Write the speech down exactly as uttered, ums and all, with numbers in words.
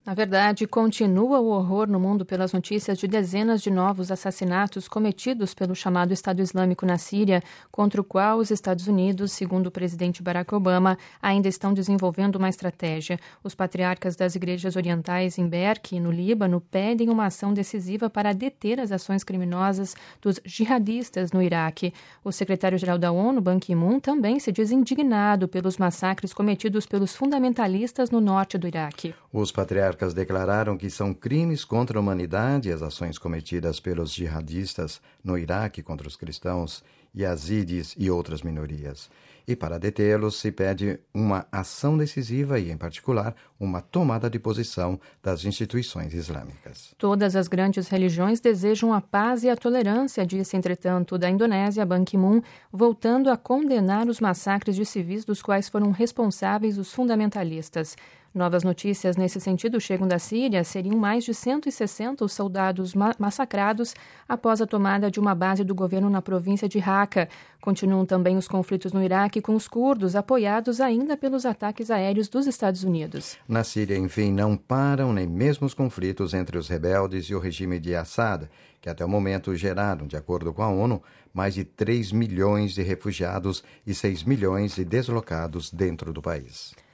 Na verdade, continua o horror no mundo pelas notícias de dezenas de novos assassinatos cometidos pelo chamado Estado Islâmico na Síria, contra o qual os Estados Unidos, segundo o presidente Barack Obama, ainda estão desenvolvendo uma estratégia. Os patriarcas das igrejas orientais em Berk, no Líbano, pedem uma ação decisiva para deter as ações criminosas dos jihadistas no Iraque. O secretário-geral da ONU, Ban Ki-moon, também se diz indignado pelos massacres cometidos pelos fundamentalistas no norte do Iraque. Os patriarcas declararam que são crimes contra a humanidade as ações cometidas pelos jihadistas no Iraque contra os cristãos, yazidis e outras minorias. E para detê-los se pede uma ação decisiva e, em particular, uma tomada de posição das instituições islâmicas. Todas as grandes religiões desejam a paz e a tolerância, disse, entretanto, da Indonésia, Ban Ki-moon, voltando a condenar os massacres de civis dos quais foram responsáveis os fundamentalistas. Novas notícias nesse sentido chegam da Síria. Seriam mais de cento e sessenta os soldados ma- massacrados após a tomada de uma base do governo na província de Raqqa. Continuam também os conflitos no Iraque com os curdos, apoiados ainda pelos ataques aéreos dos Estados Unidos. Na Síria, enfim, não param nem mesmo os conflitos entre os rebeldes e o regime de Assad, que até o momento geraram, de acordo com a ONU, mais de três milhões de refugiados e seis milhões de deslocados dentro do país.